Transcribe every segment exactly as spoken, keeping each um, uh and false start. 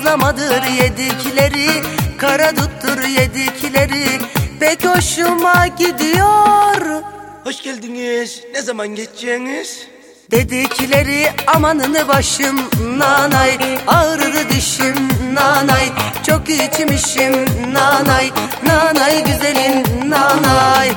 bazlamadır yedikleri, karaduttur yedikleri, pek hoşuma gidiyor. Hoş geldiniz. Ne zaman geçeceğiniz? Dedikleri amanını başım nanay, ağrıdı dişim nanay, çok içmişim nanay, nanay güzelim nanay.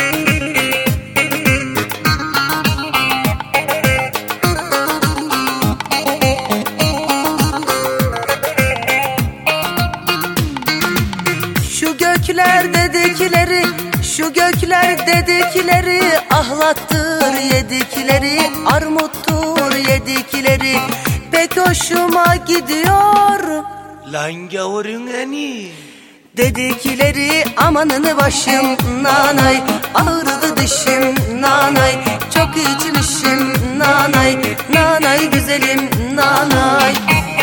Şu gökler dedikleri, şu gökler dedikleri, ahlattır yedikleri, armuttur yedikleri, pek hoşuma gidiyor. Lan gavurun eni. Dedikleri amanını başım nanay, ağrıdı dişim nanay, çok içmişim nanay, nanay güzelim nanay.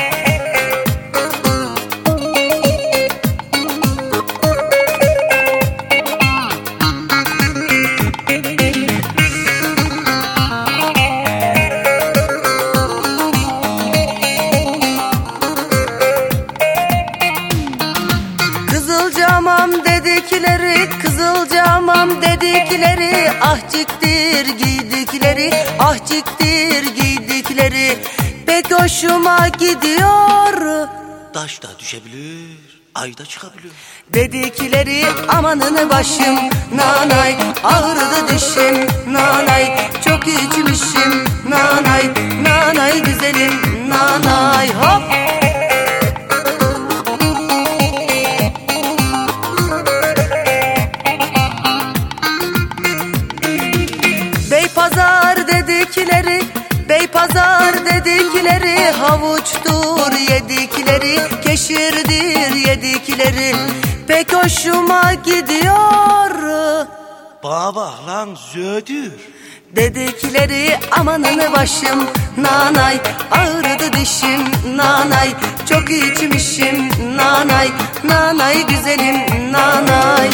Kızılcamam dedikleri, kızılcamam dedikleri, ahciktir giydikleri, ahciktir giydikleri, pek hoşuma gidiyor. Taş da düşebilir, ay da çıkabilir. Dedikleri amanını başım nanay, ağrıdı dişim nanay, çok içmişim nanay, nanay güzelim nanay. Hop! Beypazar dedikleri, Beypazar dedikleri, havuçtur yedikleri, keşirdir yedikleri, pek hoşuma gidiyor. Bana bak lan zödür. Dedikleri amanını başım nanay, ağrıdı dişim nanay, çok içmişim nanay, nanay güzelim nanay.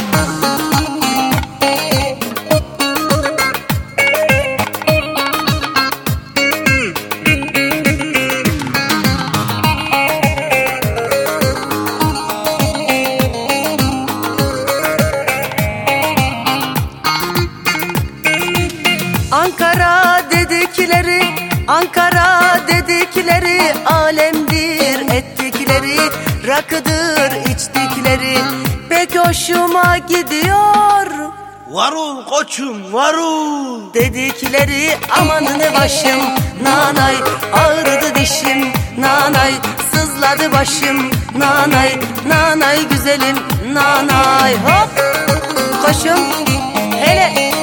Ankara dedikleri, Ankara dedikleri, alemdir ettikleri, rakıdır içtikleri, pek hoşuma gidiyor. Varul koçum varul. Dedikleri amanını başım nanay, ağrıdı dişim nanay, sızladı başım nanay, nanay güzelim nanay. Hop koşum hele.